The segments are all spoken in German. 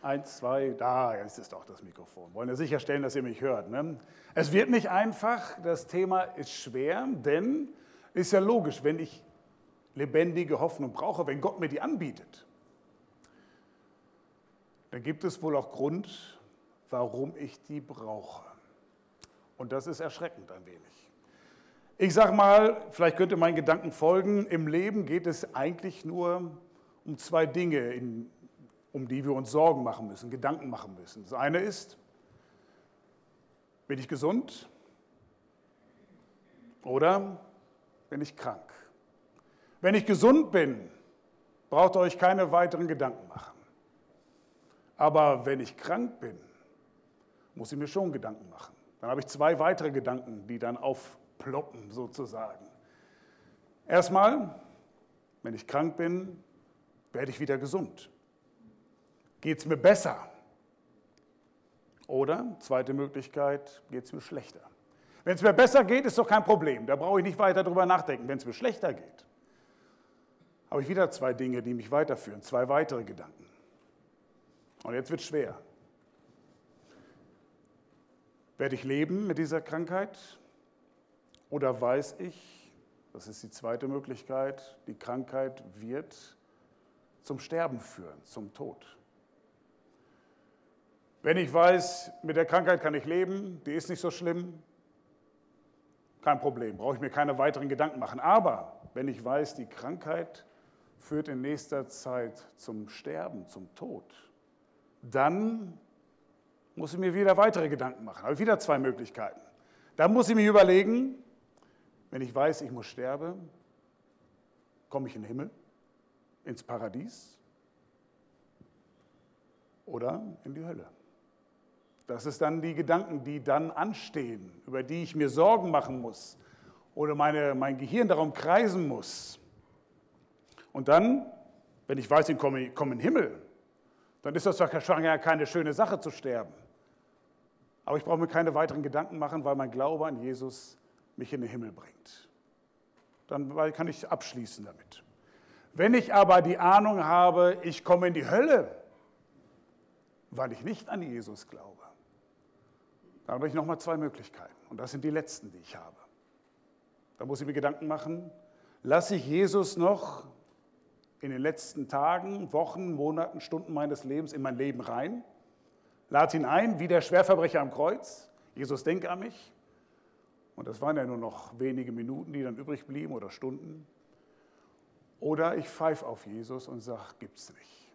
Eins, zwei, da ist es doch das Mikrofon. Wollen ja sicherstellen, dass ihr mich hört. Ne? Es wird nicht einfach, das Thema ist schwer, denn ist ja logisch, wenn ich lebendige Hoffnung brauche, wenn Gott mir die anbietet, dann gibt es wohl auch Grund, warum ich die brauche. Und das ist erschreckend ein wenig. Ich sage mal, vielleicht könnt ihr meinen Gedanken folgen, im Leben geht es eigentlich nur um zwei Dinge, um die wir uns Sorgen machen müssen, Gedanken machen müssen. Das eine ist, bin ich gesund oder bin ich krank? Wenn ich gesund bin, braucht ihr euch keine weiteren Gedanken machen. Aber wenn ich krank bin, muss ich mir schon Gedanken machen. Dann habe ich zwei weitere Gedanken, die dann aufploppen sozusagen. Erstmal, wenn ich krank bin, werde ich wieder gesund. Geht es mir besser? Oder, zweite Möglichkeit, geht es mir schlechter? Wenn es mir besser geht, ist doch kein Problem. Da brauche ich nicht weiter drüber nachdenken. Wenn es mir schlechter geht, habe ich wieder zwei Dinge, die mich weiterführen, zwei weitere Gedanken. Und jetzt wird es schwer. Werde ich leben mit dieser Krankheit? Oder weiß ich, das ist die zweite Möglichkeit, die Krankheit wird zum Sterben führen, zum Tod. Wenn ich weiß, mit der Krankheit kann ich leben, die ist nicht so schlimm, kein Problem, brauche ich mir keine weiteren Gedanken machen. Aber wenn ich weiß, die Krankheit führt in nächster Zeit zum Sterben, zum Tod, dann muss ich mir wieder weitere Gedanken machen. Habe ich wieder zwei Möglichkeiten. Dann muss ich mir überlegen, wenn ich weiß, ich muss sterben, komme ich in den Himmel, ins Paradies oder in die Hölle. Das ist dann die Gedanken, die dann anstehen, über die ich mir Sorgen machen muss oder mein Gehirn darum kreisen muss. Und dann, wenn ich weiß, ich komme in den Himmel, dann ist das doch ja keine schöne Sache zu sterben. Aber ich brauche mir keine weiteren Gedanken machen, weil mein Glaube an Jesus mich in den Himmel bringt. Dann kann ich abschließen damit. Wenn ich aber die Ahnung habe, ich komme in die Hölle, weil ich nicht an Jesus glaube, dann habe ich nochmal zwei Möglichkeiten. Und das sind die letzten, die ich habe. Da muss ich mir Gedanken machen, lasse ich Jesus noch in den letzten Tagen, Wochen, Monaten, Stunden meines Lebens in mein Leben rein? Lade ihn ein, wie der Schwerverbrecher am Kreuz. Jesus, denk an mich. Und das waren ja nur noch wenige Minuten, die dann übrig blieben oder Stunden. Oder ich pfeife auf Jesus und sage, gibt's nicht.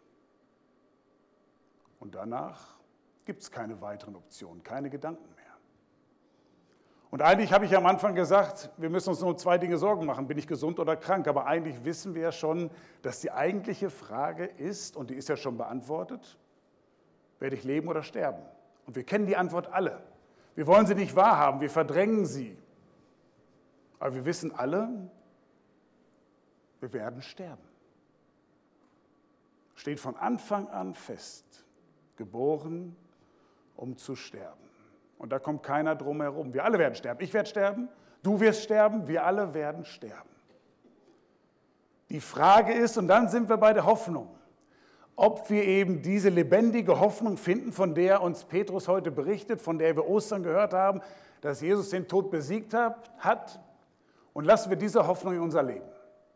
Und danach gibt es keine weiteren Optionen, keine Gedanken mehr. Und eigentlich habe ich am Anfang gesagt, wir müssen uns nur um zwei Dinge Sorgen machen, bin ich gesund oder krank? Aber eigentlich wissen wir ja schon, dass die eigentliche Frage ist, und die ist ja schon beantwortet, werde ich leben oder sterben? Und wir kennen die Antwort alle. Wir wollen sie nicht wahrhaben, wir verdrängen sie. Aber wir wissen alle, wir werden sterben. Steht von Anfang an fest, geboren, um zu sterben. Und da kommt keiner drum herum. Wir alle werden sterben. Ich werde sterben, du wirst sterben, wir alle werden sterben. Die Frage ist, und dann sind wir bei der Hoffnung, ob wir eben diese lebendige Hoffnung finden, von der uns Petrus heute berichtet, von der wir Ostern gehört haben, dass Jesus den Tod besiegt hat, und lassen wir diese Hoffnung in unser Leben.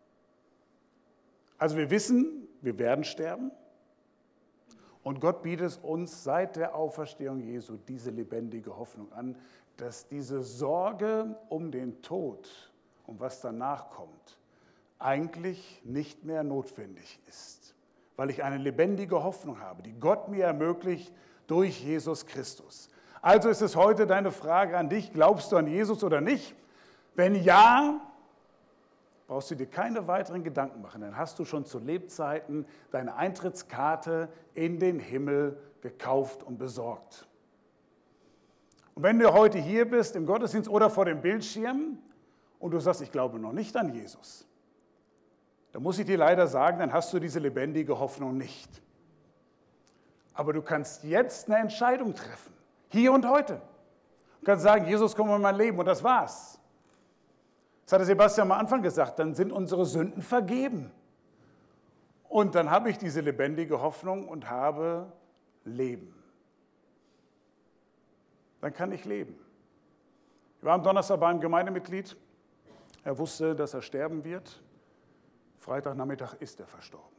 Also wir wissen, wir werden sterben, und Gott bietet uns seit der Auferstehung Jesu diese lebendige Hoffnung an, dass diese Sorge um den Tod, um was danach kommt, eigentlich nicht mehr notwendig ist, weil ich eine lebendige Hoffnung habe, die Gott mir ermöglicht durch Jesus Christus. Also ist es heute deine Frage an dich, glaubst du an Jesus oder nicht? Wenn ja, brauchst du dir keine weiteren Gedanken machen, dann hast du schon zu Lebzeiten deine Eintrittskarte in den Himmel gekauft und besorgt. Und wenn du heute hier bist im Gottesdienst oder vor dem Bildschirm und du sagst, ich glaube noch nicht an Jesus, dann muss ich dir leider sagen, dann hast du diese lebendige Hoffnung nicht. Aber du kannst jetzt eine Entscheidung treffen, hier und heute. Du kannst sagen, Jesus, komm in mein Leben, und das war's. Das hatte Sebastian am Anfang gesagt, dann sind unsere Sünden vergeben. Und dann habe ich diese lebendige Hoffnung und habe leben. Dann kann ich leben. Ich war am Donnerstag bei einem Gemeindemitglied. Er wusste, dass er sterben wird. Freitagnachmittag ist er verstorben.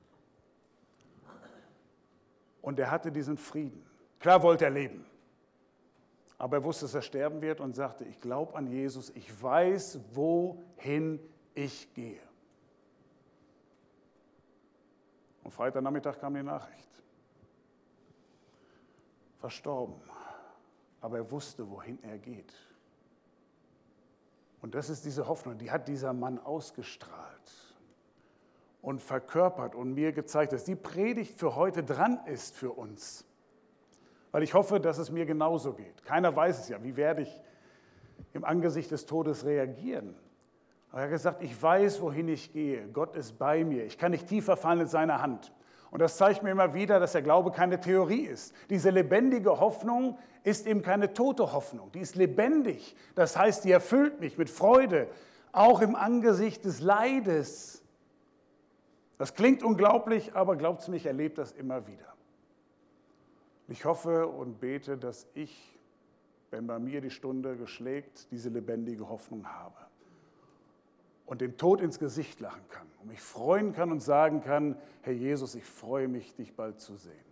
Und er hatte diesen Frieden. Klar wollte er leben. Aber er wusste, dass er sterben wird und sagte, ich glaube an Jesus, ich weiß, wohin ich gehe. Und Freitagnachmittag kam die Nachricht. Verstorben. Aber er wusste, wohin er geht. Und das ist diese Hoffnung, die hat dieser Mann ausgestrahlt und verkörpert und mir gezeigt, dass die Predigt für heute dran ist für uns. Weil ich hoffe, dass es mir genauso geht. Keiner weiß es ja, wie werde ich im Angesicht des Todes reagieren. Aber er hat gesagt, ich weiß, wohin ich gehe. Gott ist bei mir. Ich kann nicht tiefer fallen in seine Hand. Und das zeigt mir immer wieder, dass der Glaube keine Theorie ist. Diese lebendige Hoffnung ist eben keine tote Hoffnung. Die ist lebendig. Das heißt, die erfüllt mich mit Freude, auch im Angesicht des Leides. Das klingt unglaublich, aber glaubt es mir, ich erlebe das immer wieder. Ich hoffe und bete, dass ich, wenn bei mir die Stunde geschlägt, diese lebendige Hoffnung habe und dem Tod ins Gesicht lachen kann und mich freuen kann und sagen kann, Herr Jesus, ich freue mich, dich bald zu sehen.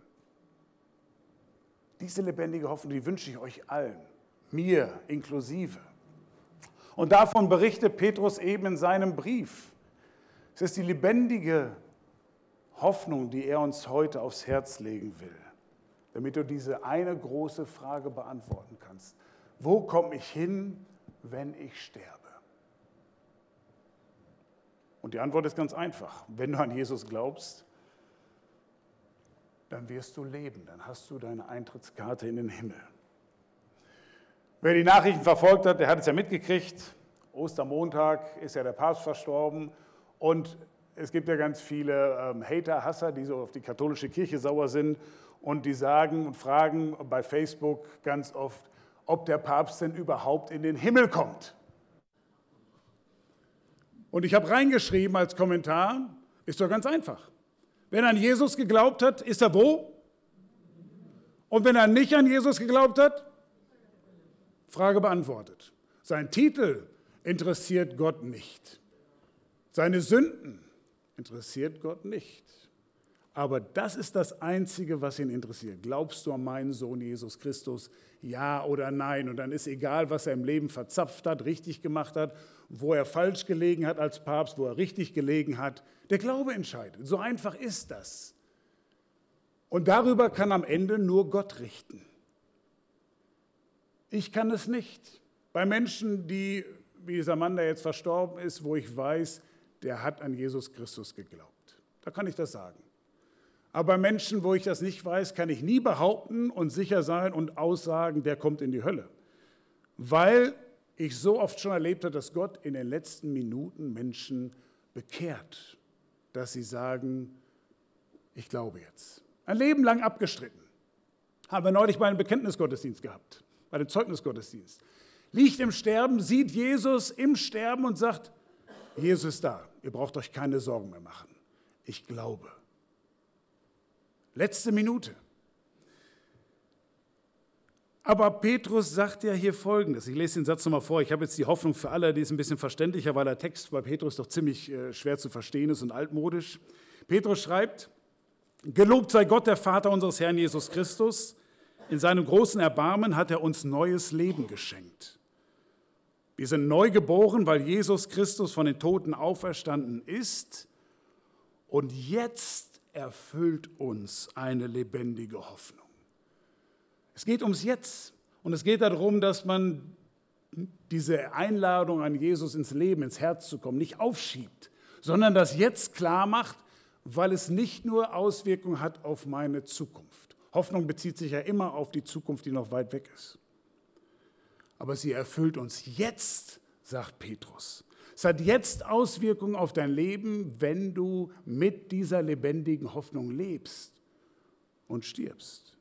Diese lebendige Hoffnung, die wünsche ich euch allen, mir inklusive. Und davon berichtet Petrus eben in seinem Brief. Es ist die lebendige Hoffnung, die er uns heute aufs Herz legen will, damit du diese eine große Frage beantworten kannst. Wo komme ich hin, wenn ich sterbe? Und die Antwort ist ganz einfach. Wenn du an Jesus glaubst, dann wirst du leben, dann hast du deine Eintrittskarte in den Himmel. Wer die Nachrichten verfolgt hat, der hat es ja mitgekriegt. Ostermontag ist ja der Papst verstorben und es gibt ja ganz viele Hater, Hasser, die so auf die katholische Kirche sauer sind und die sagen und fragen bei Facebook ganz oft, ob der Papst denn überhaupt in den Himmel kommt. Und ich habe reingeschrieben als Kommentar, ist doch ganz einfach. Wenn er an Jesus geglaubt hat, ist er wo? Und wenn er nicht an Jesus geglaubt hat? Frage beantwortet. Sein Titel interessiert Gott nicht. Seine Sünden interessiert Gott nicht. Aber das ist das Einzige, was ihn interessiert. Glaubst du an meinen Sohn Jesus Christus? Ja oder nein? Und dann ist egal, was er im Leben verzapft hat, richtig gemacht hat, wo er falsch gelegen hat als Papst, wo er richtig gelegen hat. Der Glaube entscheidet. So einfach ist das. Und darüber kann am Ende nur Gott richten. Ich kann es nicht. Bei Menschen, die, wie dieser Mann, der jetzt verstorben ist, wo ich weiß, der hat an Jesus Christus geglaubt. Da kann ich das sagen. Aber bei Menschen, wo ich das nicht weiß, kann ich nie behaupten und sicher sein und aussagen, der kommt in die Hölle. Weil ich so oft schon erlebt habe, dass Gott in den letzten Minuten Menschen bekehrt, dass sie sagen, ich glaube jetzt. Ein Leben lang abgestritten. Haben wir neulich bei einem Bekenntnisgottesdienst gehabt, bei dem Zeugnisgottesdienst. Liegt im Sterben, sieht Jesus im Sterben und sagt, Jesus ist da, ihr braucht euch keine Sorgen mehr machen. Ich glaube. Letzte Minute. Aber Petrus sagt ja hier Folgendes. Ich lese den Satz nochmal vor. Ich habe jetzt die Hoffnung für alle, die ist ein bisschen verständlicher, weil der Text bei Petrus doch ziemlich schwer zu verstehen ist und altmodisch. Petrus schreibt, gelobt sei Gott, der Vater unseres Herrn Jesus Christus. In seinem großen Erbarmen hat er uns neues Leben geschenkt. Wir sind neu geboren, weil Jesus Christus von den Toten auferstanden ist. Und jetzt erfüllt uns eine lebendige Hoffnung. Es geht ums Jetzt und es geht darum, dass man diese Einladung an Jesus ins Leben, ins Herz zu kommen, nicht aufschiebt, sondern das Jetzt klar macht, weil es nicht nur Auswirkungen hat auf meine Zukunft. Hoffnung bezieht sich ja immer auf die Zukunft, die noch weit weg ist. Aber sie erfüllt uns jetzt, sagt Petrus. Es hat jetzt Auswirkungen auf dein Leben, wenn du mit dieser lebendigen Hoffnung lebst und stirbst.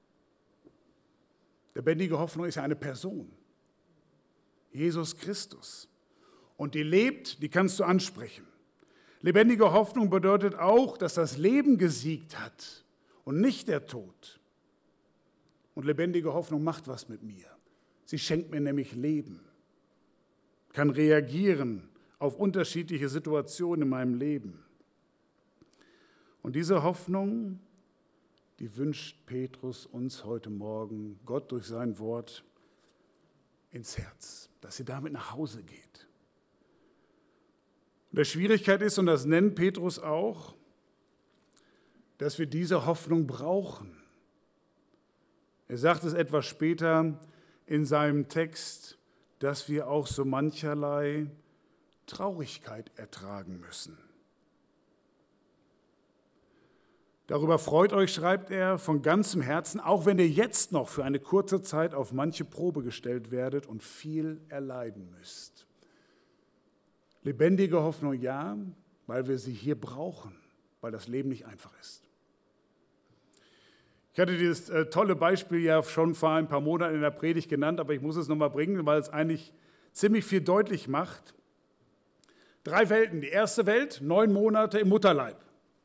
Lebendige Hoffnung ist ja eine Person, Jesus Christus. Und die lebt, die kannst du ansprechen. Lebendige Hoffnung bedeutet auch, dass das Leben gesiegt hat und nicht der Tod. Und lebendige Hoffnung macht was mit mir. Sie schenkt mir nämlich Leben, kann reagieren auf unterschiedliche Situationen in meinem Leben. Und diese Hoffnung, die wünscht Petrus uns heute Morgen, Gott durch sein Wort, ins Herz, dass sie damit nach Hause geht. Und die Schwierigkeit ist, und das nennt Petrus auch, dass wir diese Hoffnung brauchen. Er sagt es etwas später in seinem Text, dass wir auch so mancherlei Traurigkeit ertragen müssen. Darüber freut euch, schreibt er, von ganzem Herzen, auch wenn ihr jetzt noch für eine kurze Zeit auf manche Probe gestellt werdet und viel erleiden müsst. Lebendige Hoffnung, ja, weil wir sie hier brauchen, weil das Leben nicht einfach ist. Ich hatte dieses tolle Beispiel ja schon vor ein paar Monaten in der Predigt genannt, aber ich muss es nochmal bringen, weil es eigentlich ziemlich viel deutlich macht. 3 Welten. Die erste Welt, 9 Monate im Mutterleib.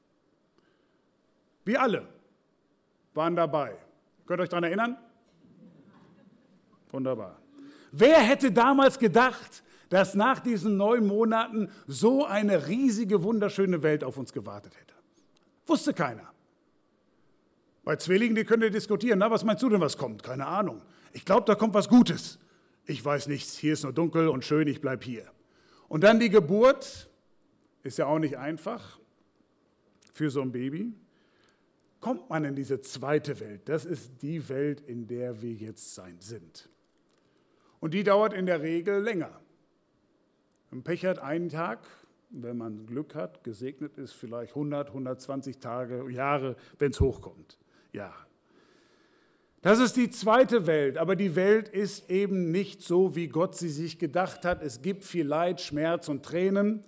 Wir alle waren dabei. Könnt ihr euch daran erinnern? Wunderbar. Wer hätte damals gedacht, dass nach diesen 9 Monaten so eine riesige, wunderschöne Welt auf uns gewartet hätte? Wusste keiner. Bei Zwillingen, die könnt ihr diskutieren. Na, was meinst du denn, was kommt? Keine Ahnung. Ich glaube, da kommt was Gutes. Ich weiß nichts. Hier ist nur dunkel und schön, ich bleibe hier. Und dann die Geburt. Ist ja auch nicht einfach für so ein Baby. Kommt man in diese zweite Welt? Das ist die Welt, in der wir jetzt sind. Und die dauert in der Regel länger. Ein Pech hat einen Tag, wenn man Glück hat, gesegnet ist, vielleicht 100, 120 Tage, Jahre, wenn es hochkommt. Jahre. Das ist die zweite Welt, aber die Welt ist eben nicht so, wie Gott sie sich gedacht hat. Es gibt viel Leid, Schmerz und Tränen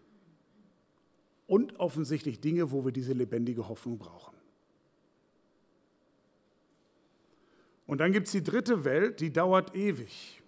und offensichtlich Dinge, wo wir diese lebendige Hoffnung brauchen. Und dann gibt es die dritte Welt, die dauert ewig.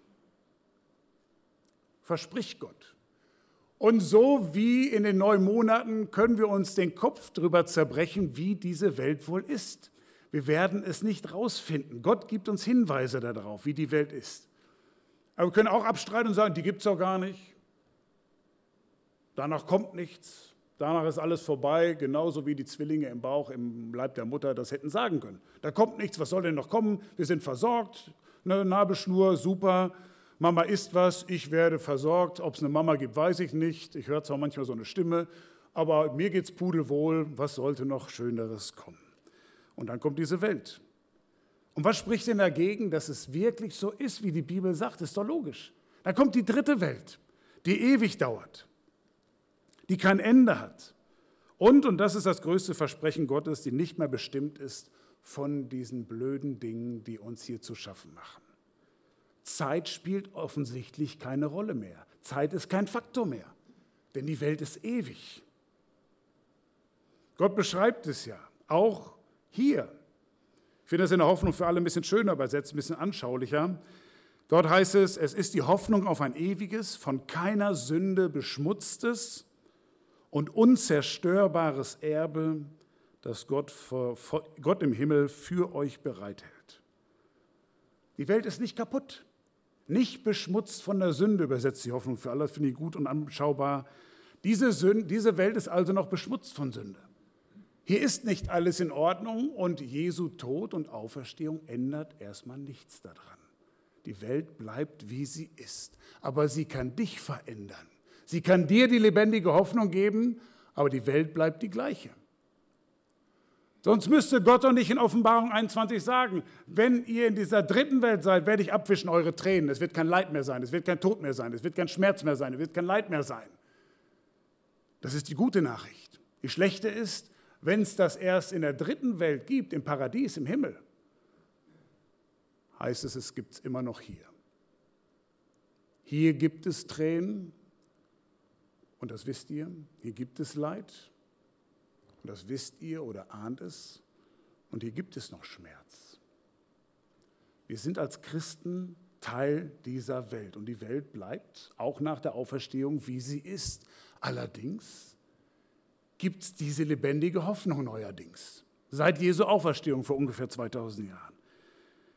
Verspricht Gott. Und so wie in den 9 Monaten können wir uns den Kopf darüber zerbrechen, wie diese Welt wohl ist. Wir werden es nicht rausfinden. Gott gibt uns Hinweise darauf, wie die Welt ist. Aber wir können auch abstreiten und sagen, die gibt es doch gar nicht. Danach kommt nichts. Danach ist alles vorbei, genauso wie die Zwillinge im Bauch, im Leib der Mutter das hätten sagen können. Da kommt nichts, was soll denn noch kommen? Wir sind versorgt, eine Nabelschnur, super. Mama isst was, ich werde versorgt. Ob es eine Mama gibt, weiß ich nicht. Ich höre zwar manchmal so eine Stimme, aber mir geht's pudelwohl. Was sollte noch Schöneres kommen? Und dann kommt diese Welt. Und was spricht denn dagegen, dass es wirklich so ist, wie die Bibel sagt? Ist doch logisch. Dann kommt die dritte Welt, die ewig dauert, die kein Ende hat. Und das ist das größte Versprechen Gottes, die nicht mehr bestimmt ist von diesen blöden Dingen, die uns hier zu schaffen machen. Zeit spielt offensichtlich keine Rolle mehr. Zeit ist kein Faktor mehr, denn die Welt ist ewig. Gott beschreibt es ja, auch hier. Ich finde das in der Hoffnung für alle ein bisschen schöner übersetzt, ein bisschen anschaulicher. Dort heißt es, es ist die Hoffnung auf ein ewiges, von keiner Sünde beschmutztes und unzerstörbares Erbe, das Gott im Himmel für euch bereithält. Die Welt ist nicht kaputt, nicht beschmutzt von der Sünde, übersetzt die Hoffnung für alle, finde ich gut und anschaubar. Diese Welt ist also noch beschmutzt von Sünde. Hier ist nicht alles in Ordnung und Jesu Tod und Auferstehung ändert erstmal nichts daran. Die Welt bleibt, wie sie ist, aber sie kann dich verändern. Sie kann dir die lebendige Hoffnung geben, aber die Welt bleibt die gleiche. Sonst müsste Gott doch nicht in Offenbarung 21 sagen, wenn ihr in dieser dritten Welt seid, werde ich abwischen eure Tränen. Es wird kein Leid mehr sein, es wird kein Tod mehr sein, es wird kein Schmerz mehr sein, es wird kein Leid mehr sein. Das ist die gute Nachricht. Die schlechte ist, wenn es das erst in der dritten Welt gibt, im Paradies, im Himmel, heißt es gibt es immer noch hier. Hier gibt es Tränen und das wisst ihr. Hier gibt es Leid und das wisst ihr oder ahnt es. Und hier gibt es noch Schmerz. Wir sind als Christen Teil dieser Welt und die Welt bleibt auch nach der Auferstehung, wie sie ist. Allerdings gibt es diese lebendige Hoffnung neuerdings, seit Jesu Auferstehung vor ungefähr 2000 Jahren.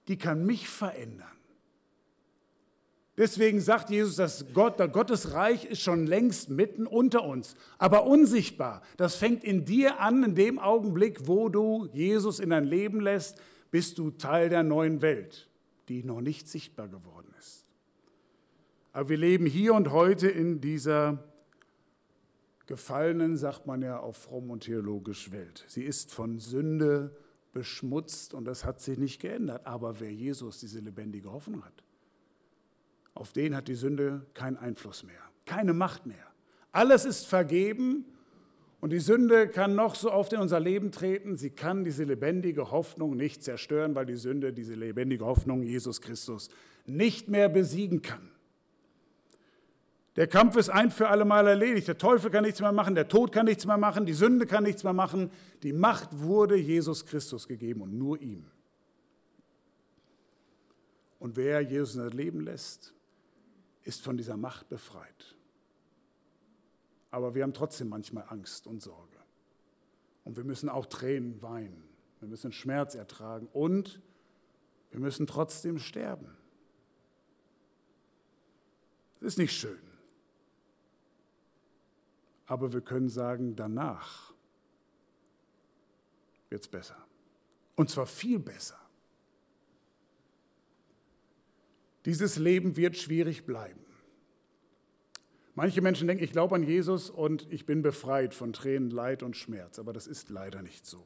die kann mich verändern. Deswegen sagt Jesus, dass Gottes Reich ist schon längst mitten unter uns, aber unsichtbar. Das fängt in dir an, in dem Augenblick, wo du Jesus in dein Leben lässt, bist du Teil der neuen Welt, die noch nicht sichtbar geworden ist. Aber wir leben hier und heute in dieser gefallenen, sagt man ja auf fromm und theologisch, Welt. Sie ist von Sünde beschmutzt und das hat sich nicht geändert. Aber wer Jesus, diese lebendige Hoffnung hat, auf den hat die Sünde keinen Einfluss mehr, keine Macht mehr. Alles ist vergeben und die Sünde kann noch so oft in unser Leben treten. Sie kann diese lebendige Hoffnung nicht zerstören, weil die Sünde diese lebendige Hoffnung, Jesus Christus, nicht mehr besiegen kann. Der Kampf ist ein für alle Mal erledigt. Der Teufel kann nichts mehr machen, der Tod kann nichts mehr machen, die Sünde kann nichts mehr machen. Die Macht wurde Jesus Christus gegeben und nur ihm. Und wer Jesus in das Leben lässt, ist von dieser Macht befreit. Aber wir haben trotzdem manchmal Angst und Sorge. Und wir müssen auch Tränen weinen. Wir müssen Schmerz ertragen und wir müssen trotzdem sterben. Das ist nicht schön. Aber wir können sagen, danach wird es besser. Und zwar viel besser. Dieses Leben wird schwierig bleiben. Manche Menschen denken, ich glaube an Jesus und ich bin befreit von Tränen, Leid und Schmerz. Aber das ist leider nicht so.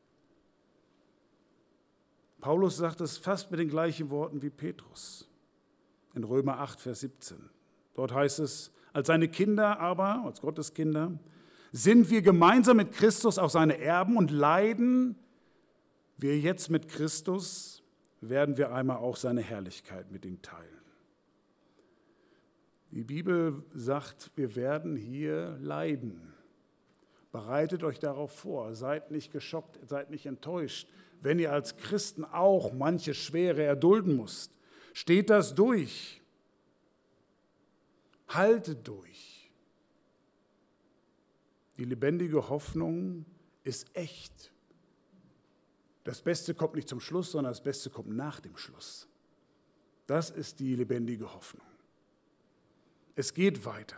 Paulus sagt es fast mit den gleichen Worten wie Petrus in Römer 8, Vers 17. Dort heißt es, als seine Kinder aber, als Gottes Kinder, sind wir gemeinsam mit Christus auch seine Erben und leiden wir jetzt mit Christus, werden wir einmal auch seine Herrlichkeit mit ihm teilen. Die Bibel sagt, wir werden hier leiden. Bereitet euch darauf vor, seid nicht geschockt, seid nicht enttäuscht, wenn ihr als Christen auch manche Schwere erdulden müsst. Steht das durch. Haltet durch. Die lebendige Hoffnung ist echt. Das Beste kommt nicht zum Schluss, sondern das Beste kommt nach dem Schluss. Das ist die lebendige Hoffnung. Es geht weiter.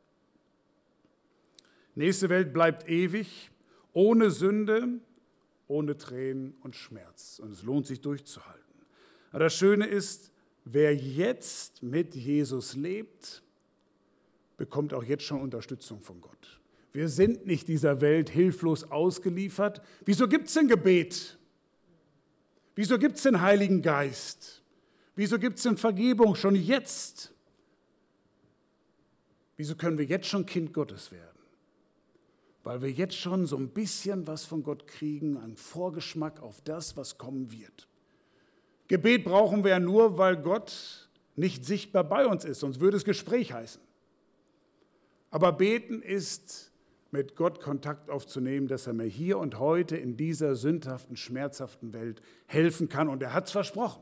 Nächste Welt bleibt ewig, ohne Sünde, ohne Tränen und Schmerz. Und es lohnt sich durchzuhalten. Aber das Schöne ist, wer jetzt mit Jesus lebt, bekommt auch jetzt schon Unterstützung von Gott. Wir sind nicht dieser Welt hilflos ausgeliefert. Wieso gibt es denn Gebet? Wieso gibt es den Heiligen Geist? Wieso gibt es denn Vergebung schon jetzt? Wieso können wir jetzt schon Kind Gottes werden? Weil wir jetzt schon so ein bisschen was von Gott kriegen, einen Vorgeschmack auf das, was kommen wird. Gebet brauchen wir ja nur, weil Gott nicht sichtbar bei uns ist, sonst würde es Gespräch heißen. Aber beten ist, mit Gott Kontakt aufzunehmen, dass er mir hier und heute in dieser sündhaften, schmerzhaften Welt helfen kann. Und er hat es versprochen.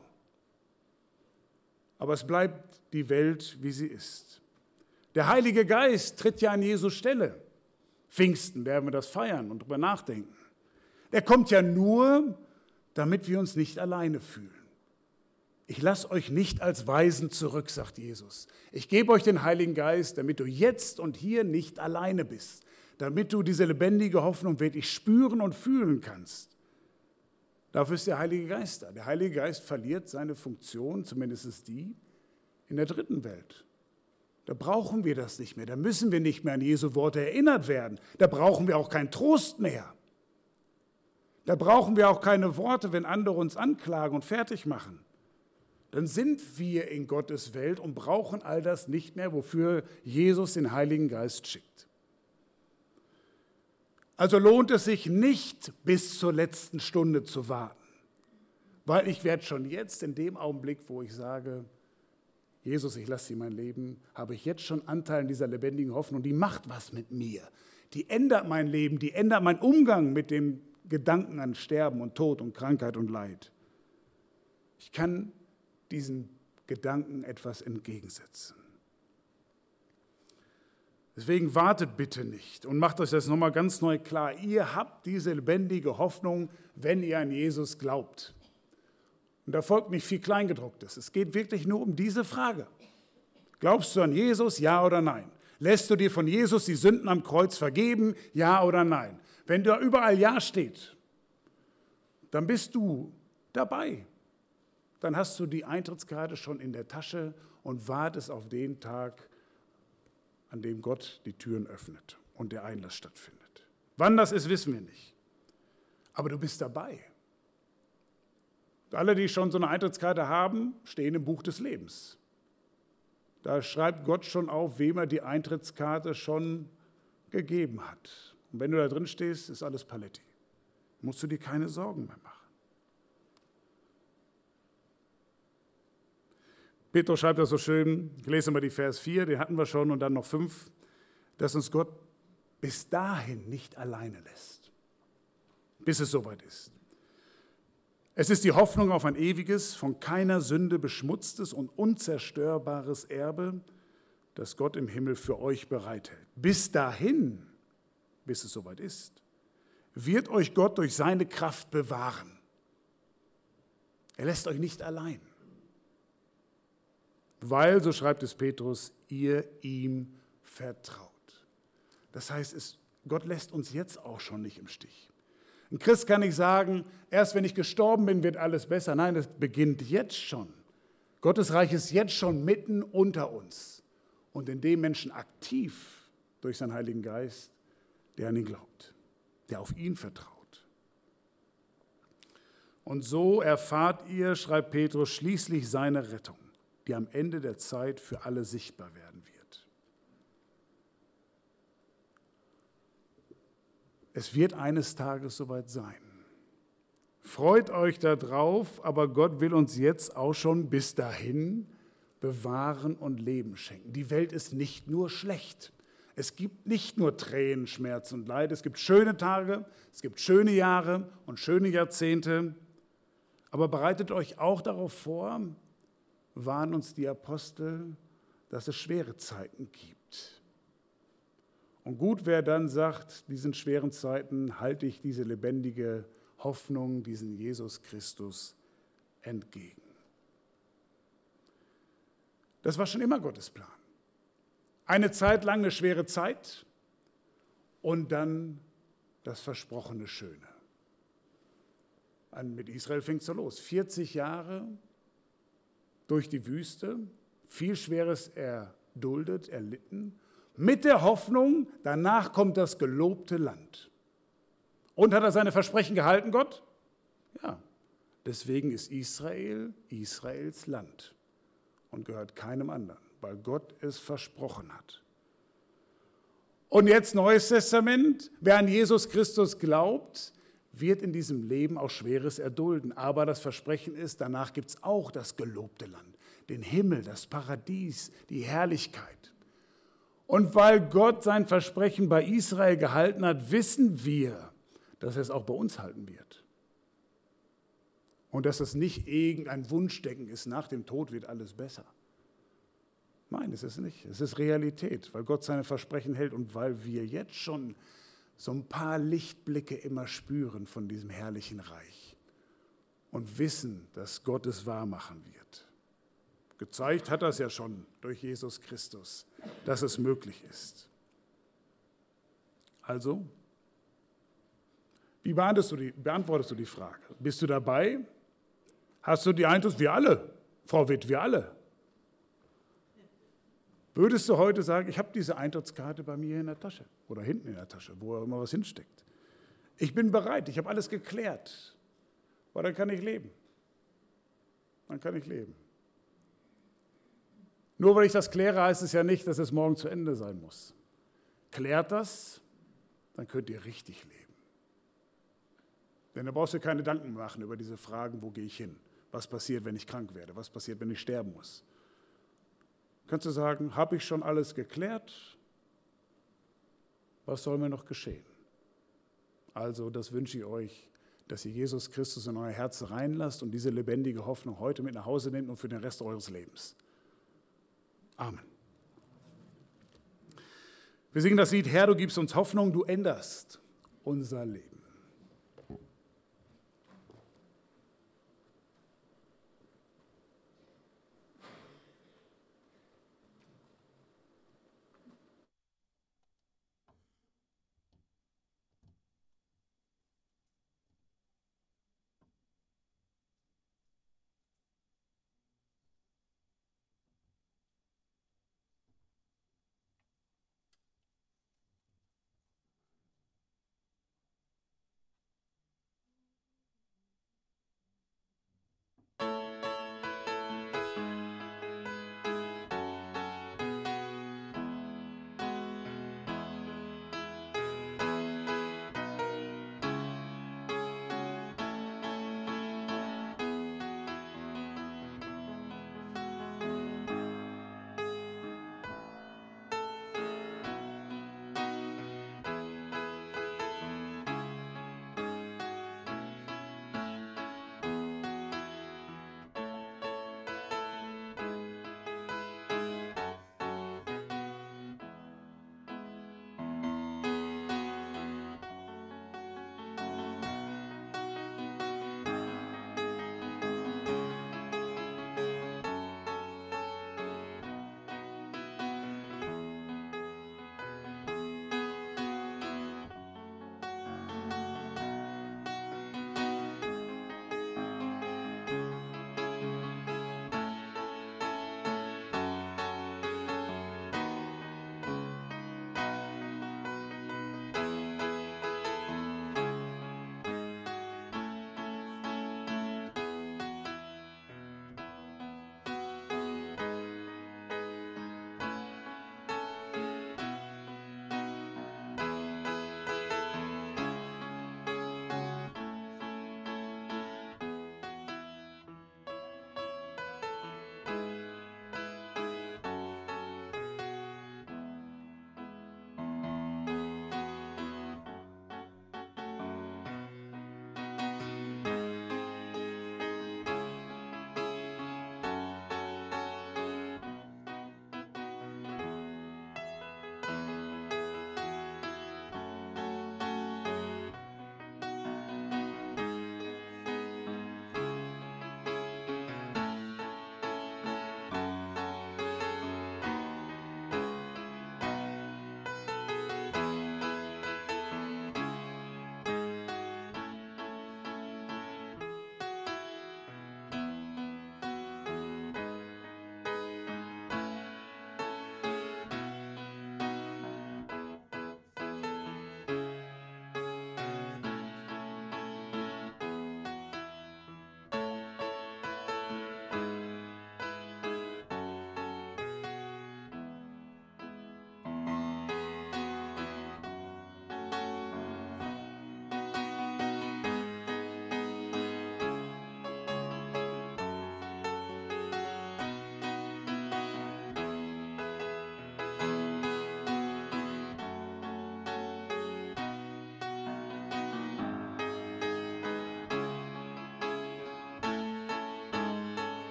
Aber es bleibt die Welt, wie sie ist. Der Heilige Geist tritt ja an Jesu Stelle. Pfingsten werden wir das feiern und darüber nachdenken. Er kommt ja nur, damit wir uns nicht alleine fühlen. Ich lasse euch nicht als Waisen zurück, sagt Jesus. Ich gebe euch den Heiligen Geist, damit du jetzt und hier nicht alleine bist. Damit du diese lebendige Hoffnung wirklich spüren und fühlen kannst. Dafür ist der Heilige Geist da. Der Heilige Geist verliert seine Funktion, zumindest die, in der dritten Welt. Da brauchen wir das nicht mehr. Da müssen wir nicht mehr an Jesu Worte erinnert werden. Da brauchen wir auch keinen Trost mehr. Da brauchen wir auch keine Worte, wenn andere uns anklagen und fertig machen. Dann sind wir in Gottes Welt und brauchen all das nicht mehr, wofür Jesus den Heiligen Geist schickt. Also lohnt es sich nicht, bis zur letzten Stunde zu warten, weil ich werde schon jetzt in dem Augenblick, wo ich sage, Jesus, ich lasse dir mein Leben, habe ich jetzt schon Anteil an dieser lebendigen Hoffnung, die macht was mit mir. Die ändert mein Leben, die ändert meinen Umgang mit dem Gedanken an Sterben und Tod und Krankheit und Leid. Ich kann diesen Gedanken etwas entgegensetzen. Deswegen wartet bitte nicht und macht euch das nochmal ganz neu klar. Ihr habt diese lebendige Hoffnung, wenn ihr an Jesus glaubt. Und da folgt nicht viel Kleingedrucktes. Es geht wirklich nur um diese Frage. Glaubst du an Jesus, ja oder nein? Lässt du dir von Jesus die Sünden am Kreuz vergeben, ja oder nein? Wenn da überall Ja steht, dann bist du dabei. Dann hast du die Eintrittskarte schon in der Tasche und wartest auf den Tag, an dem Gott die Türen öffnet und der Einlass stattfindet. Wann das ist, wissen wir nicht. Aber du bist dabei. Alle, die schon so eine Eintrittskarte haben, stehen im Buch des Lebens. Da schreibt Gott schon auf, wem er die Eintrittskarte schon gegeben hat. Und wenn du da drin stehst, ist alles Paletti. Musst du dir keine Sorgen mehr machen. Petrus schreibt das so schön, ich lese mal die Vers 4, den hatten wir schon, und dann noch 5, dass uns Gott bis dahin nicht alleine lässt, bis es soweit ist. Es ist die Hoffnung auf ein ewiges, von keiner Sünde beschmutztes und unzerstörbares Erbe, das Gott im Himmel für euch bereithält. Bis dahin, bis es soweit ist, wird euch Gott durch seine Kraft bewahren. Er lässt euch nicht allein, weil, so schreibt es Petrus, ihr ihm vertraut. Das heißt, Gott lässt uns jetzt auch schon nicht im Stich. Ein Christ kann nicht sagen, erst wenn ich gestorben bin, wird alles besser. Nein, das beginnt jetzt schon. Gottes Reich ist jetzt schon mitten unter uns und in dem Menschen aktiv durch seinen Heiligen Geist, der an ihn glaubt, der auf ihn vertraut. Und so erfahrt ihr, schreibt Petrus, schließlich seine Rettung, die am Ende der Zeit für alle sichtbar werden wird. Es wird eines Tages soweit sein. Freut euch darauf, aber Gott will uns jetzt auch schon bis dahin bewahren und Leben schenken. Die Welt ist nicht nur schlecht. Es gibt nicht nur Tränen, Schmerz und Leid. Es gibt schöne Tage, es gibt schöne Jahre und schöne Jahrzehnte. Aber bereitet euch auch darauf vor, warnen uns die Apostel, dass es schwere Zeiten gibt. Und gut, wer dann sagt, diesen schweren Zeiten halte ich diese lebendige Hoffnung, diesen Jesus Christus entgegen. Das war schon immer Gottes Plan. Eine Zeit lang eine schwere Zeit und dann das versprochene Schöne. Mit Israel fing es so los. 40 Jahre durch die Wüste, viel Schweres erduldet, erlitten, mit der Hoffnung, danach kommt das gelobte Land. Und hat er seine Versprechen gehalten, Gott? Ja, deswegen ist Israel Israels Land und gehört keinem anderen, weil Gott es versprochen hat. Und jetzt Neues Testament, wer an Jesus Christus glaubt, wird in diesem Leben auch Schweres erdulden. Aber das Versprechen ist, danach gibt es auch das gelobte Land, den Himmel, das Paradies, die Herrlichkeit. Und weil Gott sein Versprechen bei Israel gehalten hat, wissen wir, dass er es auch bei uns halten wird. Und dass es nicht irgendein Wunschdenken ist, nach dem Tod wird alles besser. Nein, es ist nicht. Es ist Realität, weil Gott seine Versprechen hält und weil wir jetzt schon so ein paar Lichtblicke immer spüren von diesem herrlichen Reich und wissen, dass Gott es wahr machen wird. Gezeigt hat er es ja schon durch Jesus Christus, dass es möglich ist. Also, wie beantwortest du die Frage? Bist du dabei? Hast du die Eindruck, wir alle, Frau Witt, wir alle? Würdest du heute sagen, ich habe diese Eintrittskarte bei mir in der Tasche oder hinten in der Tasche, wo immer was hinsteckt. Ich bin bereit, ich habe alles geklärt, weil dann kann ich leben. Dann kann ich leben. Nur weil ich das kläre, heißt es ja nicht, dass es morgen zu Ende sein muss. Klärt das, dann könnt ihr richtig leben. Denn da brauchst du keine Gedanken machen über diese Fragen, wo gehe ich hin? Was passiert, wenn ich krank werde? Was passiert, wenn ich sterben muss? Kannst du sagen, habe ich schon alles geklärt? Was soll mir noch geschehen? Also, das wünsche ich euch, dass ihr Jesus Christus in euer Herz reinlasst und diese lebendige Hoffnung heute mit nach Hause nehmt und für den Rest eures Lebens. Amen. Wir singen das Lied, Herr, du gibst uns Hoffnung, du änderst unser Leben.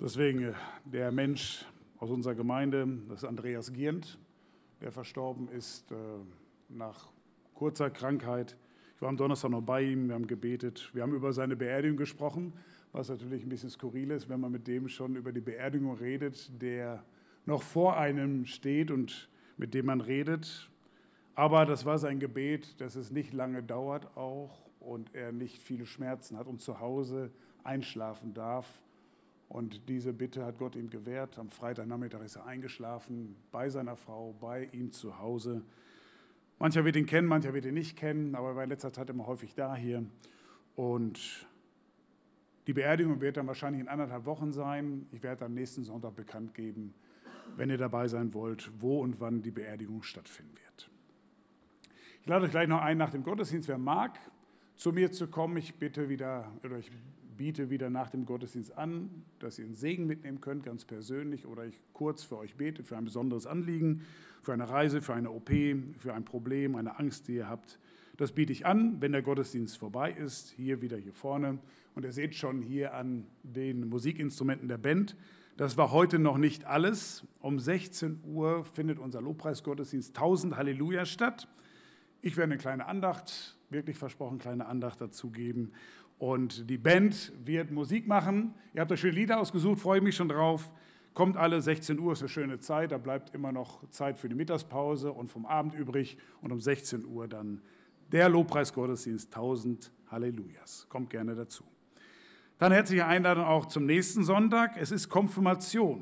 Deswegen der Mensch aus unserer Gemeinde, das ist Andreas Giernt, der verstorben ist nach kurzer Krankheit. Ich war am Donnerstag noch bei ihm, wir haben gebetet, wir haben über seine Beerdigung gesprochen, was natürlich ein bisschen skurril ist, wenn man mit dem schon über die Beerdigung redet, der noch vor einem steht und mit dem man redet. Aber das war sein Gebet, dass es nicht lange dauert auch und er nicht viele Schmerzen hat und zu Hause einschlafen darf. Und diese Bitte hat Gott ihm gewährt. Am Freitagnachmittag ist er eingeschlafen, bei seiner Frau, bei ihm zu Hause. Mancher wird ihn kennen, mancher wird ihn nicht kennen, aber er war in letzter Zeit immer häufig da hier. Und die Beerdigung wird dann wahrscheinlich in 1,5 Wochen sein. Ich werde am nächsten Sonntag bekannt geben, wenn ihr dabei sein wollt, wo und wann die Beerdigung stattfinden wird. Ich lade euch gleich noch ein, nach dem Gottesdienst, wer mag, zu mir zu kommen. Ich biete wieder nach dem Gottesdienst an, dass ihr einen Segen mitnehmen könnt, ganz persönlich, oder ich kurz für euch bete, für ein besonderes Anliegen, für eine Reise, für eine OP, für ein Problem, eine Angst, die ihr habt. Das biete ich an, wenn der Gottesdienst vorbei ist, hier vorne. Und ihr seht schon hier an den Musikinstrumenten der Band, das war heute noch nicht alles. Um 16 Uhr findet unser Lobpreisgottesdienst 1000 Halleluja statt. Ich werde eine kleine Andacht, wirklich versprochen, kleine Andacht dazu geben. Und die Band wird Musik machen. Ihr habt euch schöne Lieder ausgesucht, freue mich schon drauf. Kommt alle, 16 Uhr ist eine schöne Zeit, da bleibt immer noch Zeit für die Mittagspause und vom Abend übrig. Und um 16 Uhr dann der Lobpreisgottesdienst 1000 Hallelujahs. Kommt gerne dazu. Dann herzliche Einladung auch zum nächsten Sonntag. Es ist Konfirmation.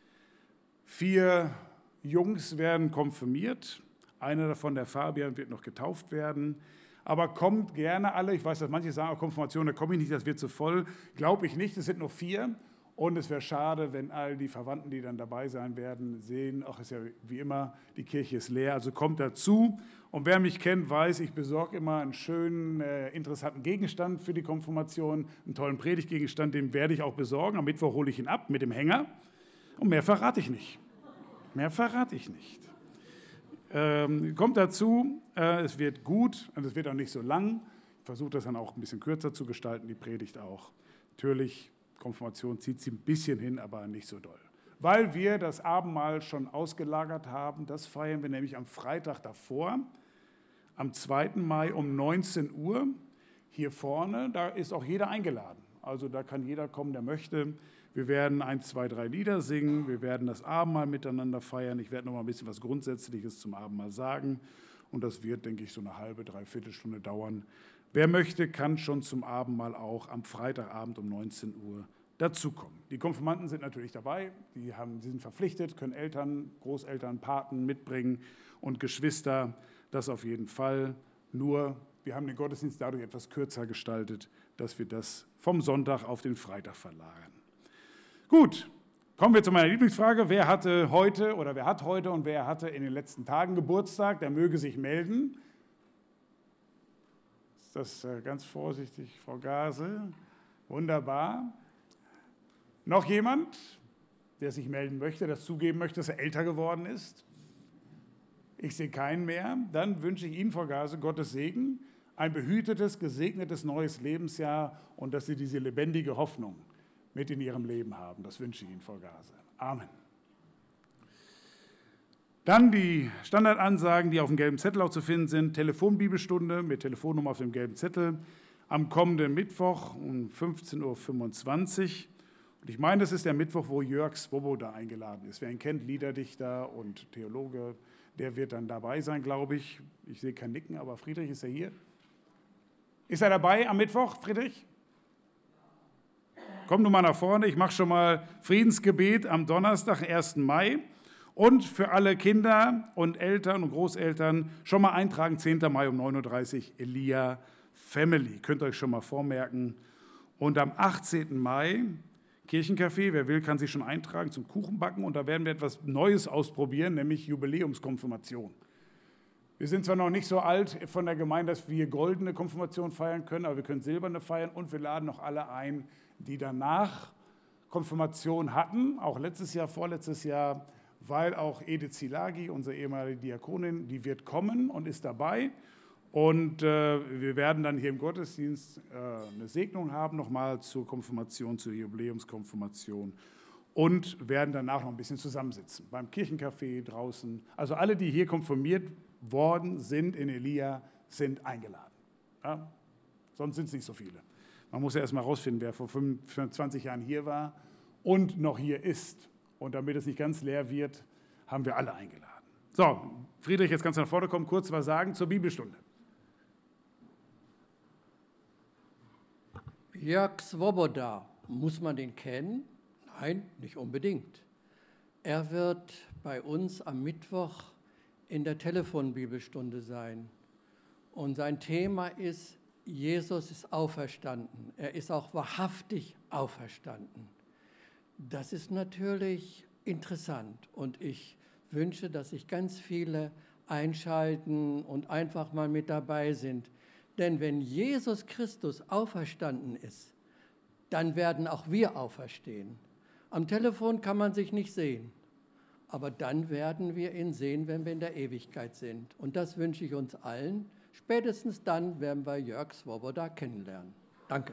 4 Jungs werden konfirmiert. Einer davon, der Fabian, wird noch getauft werden. Aber kommt gerne alle. Ich weiß, dass manche sagen, Konfirmation, da komme ich nicht, das wird zu voll. Glaube ich nicht, es sind nur 4. Und es wäre schade, wenn all die Verwandten, die dann dabei sein werden, sehen, ach, ist ja wie immer, die Kirche ist leer. Also kommt dazu. Und wer mich kennt, weiß, ich besorge immer einen schönen, interessanten Gegenstand für die Konfirmation, einen tollen Predigtgegenstand, den werde ich auch besorgen. Am Mittwoch hole ich ihn ab mit dem Hänger. Und mehr verrate ich nicht. Kommt dazu, es wird gut und es wird auch nicht so lang. Ich versuche das dann auch ein bisschen kürzer zu gestalten, die Predigt auch. Natürlich, Konfirmation zieht sie ein bisschen hin, aber nicht so doll. Weil wir das Abendmahl schon ausgelagert haben, das feiern wir nämlich am Freitag davor, am 2. Mai um 19 Uhr. Hier vorne, da ist auch jeder eingeladen. Also da kann jeder kommen, der möchte. Wir werden 1, 2, 3 Lieder singen, wir werden das Abendmahl miteinander feiern. Ich werde noch mal ein bisschen was Grundsätzliches zum Abendmahl sagen. Und das wird, denke ich, so eine halbe, dreiviertel Stunde dauern. Wer möchte, kann schon zum Abendmahl auch am Freitagabend um 19 Uhr dazukommen. Die Konfirmanden sind natürlich dabei, sie sind verpflichtet, können Eltern, Großeltern, Paten mitbringen und Geschwister, das auf jeden Fall. Nur, wir haben den Gottesdienst dadurch etwas kürzer gestaltet, dass wir das vom Sonntag auf den Freitag verlagern. Gut, kommen wir zu meiner Lieblingsfrage. Wer hat heute und wer hatte in den letzten Tagen Geburtstag? Der möge sich melden. Ist das ganz vorsichtig, Frau Gase? Wunderbar. Noch jemand, der sich melden möchte, das zugeben möchte, dass er älter geworden ist? Ich sehe keinen mehr. Dann wünsche ich Ihnen, Frau Gase, Gottes Segen, ein behütetes, gesegnetes neues Lebensjahr und dass Sie diese lebendige Hoffnung mit in Ihrem Leben haben. Das wünsche ich Ihnen, Frau Gase. Amen. Dann die Standardansagen, die auf dem gelben Zettel auch zu finden sind. Telefonbibelstunde mit Telefonnummer auf dem gelben Zettel am kommenden Mittwoch um 15.25 Uhr. Und ich meine, das ist der Mittwoch, wo Jörg Swoboda eingeladen ist. Wer ihn kennt, Liederdichter und Theologe, der wird dann dabei sein, glaube ich. Ich sehe kein Nicken, aber Friedrich, ist er hier? Ist er dabei am Mittwoch, Friedrich? Komm du mal nach vorne, ich mache schon mal Friedensgebet am Donnerstag, 1. Mai. Und für alle Kinder und Eltern und Großeltern schon mal eintragen, 10. Mai um 9.30 Uhr, Elia Family. Könnt ihr euch schon mal vormerken. Und am 18. Mai, Kirchencafé, wer will, kann sich schon eintragen zum Kuchenbacken. Und da werden wir etwas Neues ausprobieren, nämlich Jubiläumskonfirmation. Wir sind zwar noch nicht so alt von der Gemeinde, dass wir goldene Konfirmation feiern können, aber wir können silberne feiern und wir laden noch alle ein, die danach Konfirmation hatten, auch letztes Jahr, vorletztes Jahr, weil auch Edith Zilagi, unsere ehemalige Diakonin, die wird kommen und ist dabei. Und wir werden dann hier im Gottesdienst eine Segnung haben, nochmal zur Konfirmation, zur Jubiläumskonfirmation. und werden danach noch ein bisschen zusammensitzen. Beim Kirchencafé draußen. Also alle, die hier konfirmiert worden sind in Elia, sind eingeladen. Ja? Sonst sind es nicht so viele. Man muss ja erst mal rausfinden, wer vor 25 Jahren hier war und noch hier ist. Und damit es nicht ganz leer wird, haben wir alle eingeladen. So, Friedrich, jetzt kannst du nach vorne kommen, kurz was sagen zur Bibelstunde. Jörg Swoboda, muss man den kennen? Nein, nicht unbedingt. Er wird bei uns am Mittwoch in der Telefonbibelstunde sein. Und sein Thema ist, Jesus ist auferstanden. Er ist auch wahrhaftig auferstanden. Das ist natürlich interessant und ich wünsche, dass sich ganz viele einschalten und einfach mal mit dabei sind. Denn wenn Jesus Christus auferstanden ist, dann werden auch wir auferstehen. Am Telefon kann man sich nicht sehen, aber dann werden wir ihn sehen, wenn wir in der Ewigkeit sind. Und das wünsche ich uns allen. Spätestens dann werden wir Jörg Swoboda kennenlernen. Danke.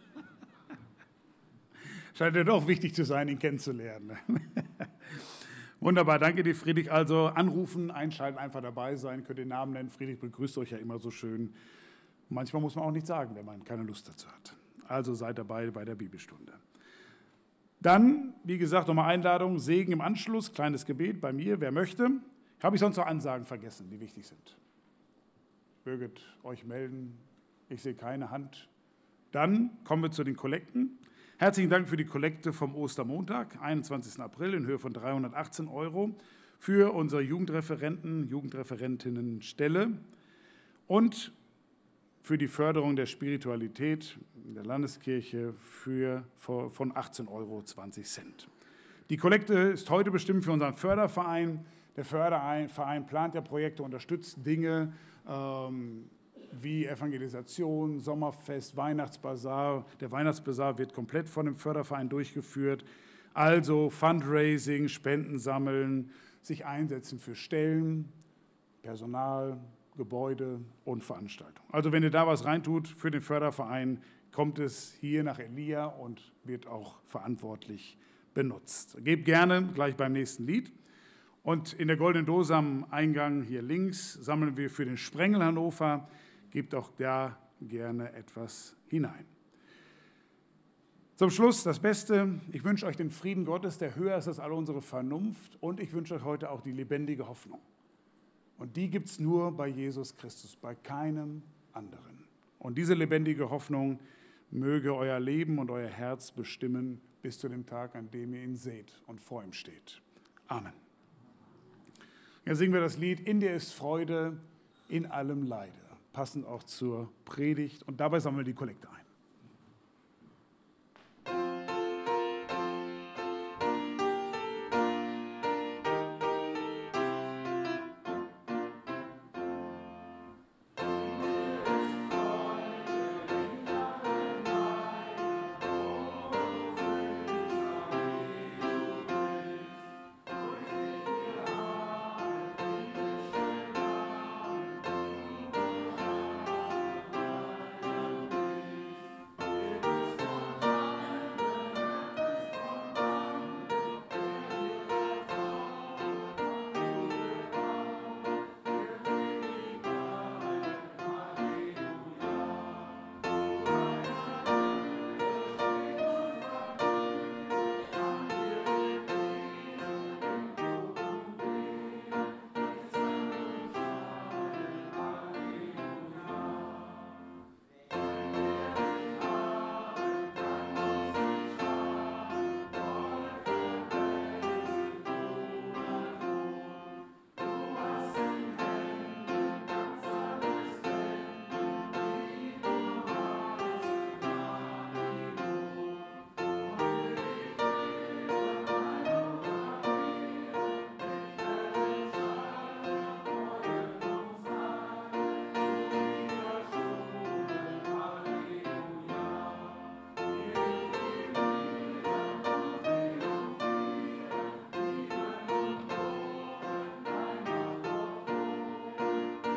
Scheint ja doch wichtig zu sein, ihn kennenzulernen. Wunderbar, danke dir, Friedrich. Also anrufen, einschalten, einfach dabei sein. Könnt den Namen nennen. Friedrich begrüßt euch ja immer so schön. Manchmal muss man auch nichts sagen, wenn man keine Lust dazu hat. Also seid dabei bei der Bibelstunde. Dann, wie gesagt, nochmal Einladung, Segen im Anschluss, kleines Gebet bei mir, wer möchte. Habe ich sonst noch Ansagen vergessen, die wichtig sind? Möget euch melden. Ich sehe keine Hand. Dann kommen wir zu den Kollekten. Herzlichen Dank für die Kollekte vom Ostermontag, 21. April, in Höhe von 318 € für unsere Jugendreferentinnenstelle und für die Förderung der Spiritualität in der Landeskirche von 18,20 €. Die Kollekte ist heute bestimmt für unseren Förderverein. Der Förderverein plant ja Projekte, unterstützt Dinge wie Evangelisation, Sommerfest, Weihnachtsbasar. Der Weihnachtsbasar wird komplett von dem Förderverein durchgeführt. Also Fundraising, Spenden sammeln, sich einsetzen für Stellen, Personal, Gebäude und Veranstaltungen. Also wenn ihr da was reintut für den Förderverein, kommt es hier nach Elia und wird auch verantwortlich benutzt. Gebt gerne gleich beim nächsten Lied. Und in der goldenen Dose am Eingang hier links sammeln wir für den Sprengel Hannover. Gebt auch da gerne etwas hinein. Zum Schluss das Beste. Ich wünsche euch den Frieden Gottes, der höher ist als alle unsere Vernunft. Und ich wünsche euch heute auch die lebendige Hoffnung. Und die gibt es nur bei Jesus Christus, bei keinem anderen. Und diese lebendige Hoffnung möge euer Leben und euer Herz bestimmen bis zu dem Tag, an dem ihr ihn seht und vor ihm steht. Amen. Jetzt singen wir das Lied In dir ist Freude, in allem Leide, passend auch zur Predigt. Und dabei sammeln wir die Kollekte ein.